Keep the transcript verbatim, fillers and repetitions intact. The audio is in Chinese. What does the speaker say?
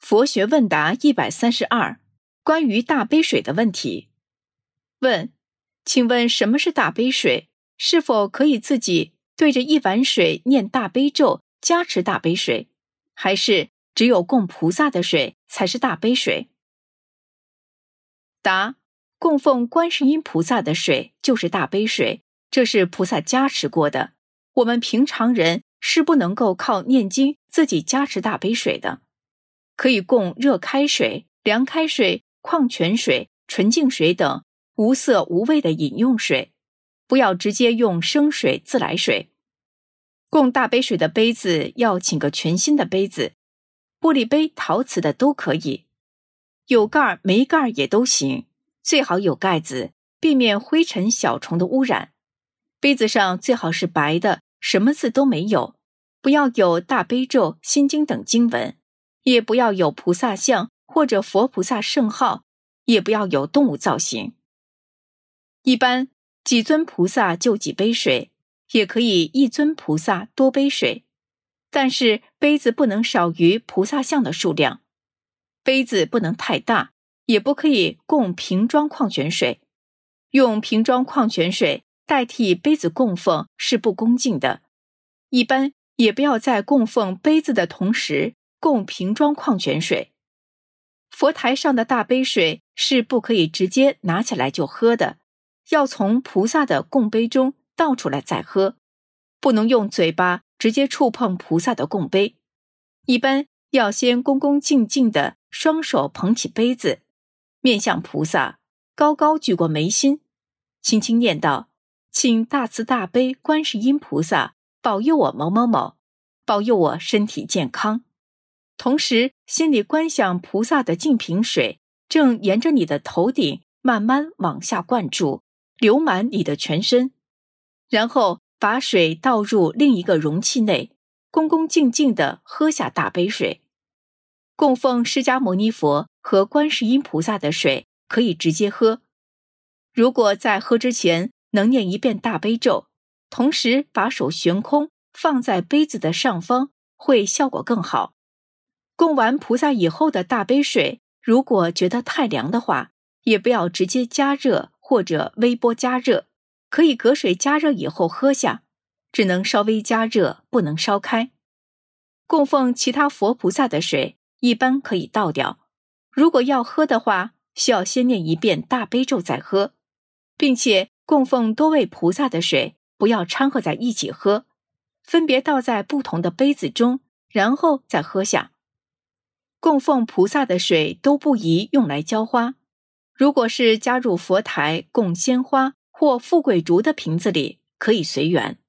佛学问答一百三十二，关于大杯水的问题。问：请问什么是大杯水？是否可以自己对着一碗水念大悲咒，加持大杯水？还是只有供菩萨的水才是大杯水？答：供奉观世音菩萨的水就是大杯水，这是菩萨加持过的。我们平常人是不能够靠念经自己加持大杯水的。可以供热开水、凉开水、矿泉水、纯净水等无色无味的饮用水，不要直接用生水、自来水。供大杯水的杯子要请个全新的杯子，玻璃杯、陶瓷的都可以，有盖没盖也都行，最好有盖子，避免灰尘、小虫的污染。杯子上最好是白的，什么字都没有，不要有大悲咒、心经等经文，也不要有菩萨像或者佛菩萨圣号，也不要有动物造型。一般几尊菩萨就几杯水，也可以一尊菩萨多杯水，但是杯子不能少于菩萨像的数量。杯子不能太大，也不可以供瓶装矿泉水。用瓶装矿泉水代替杯子供奉是不恭敬的。一般也不要在供奉杯子的同时供瓶装矿泉水。佛台上的大杯水是不可以直接拿起来就喝的，要从菩萨的供杯中倒出来再喝，不能用嘴巴直接触碰菩萨的供杯。一般要先恭恭敬敬地双手捧起杯子，面向菩萨，高高举过眉心，轻轻念道：请大慈大悲观世音菩萨保佑我某某某，保佑我身体健康。同时心里观想菩萨的净瓶水正沿着你的头顶慢慢往下灌注，流满你的全身，然后把水倒入另一个容器内，恭恭敬敬地喝下大杯水。供奉释迦牟尼佛和观世音菩萨的水可以直接喝，如果在喝之前能念一遍大悲咒，同时把手悬空放在杯子的上方，会效果更好。供完菩萨以后的大杯水，如果觉得太凉的话，也不要直接加热或者微波加热，可以隔水加热以后喝下，只能稍微加热，不能烧开。供奉其他佛菩萨的水一般可以倒掉，如果要喝的话，需要先念一遍大悲咒再喝，并且供奉多位菩萨的水不要掺和在一起喝，分别倒在不同的杯子中，然后再喝下。供奉菩萨的水都不宜用来浇花，如果是加入佛台供鲜花或富贵竹的瓶子里，可以随缘。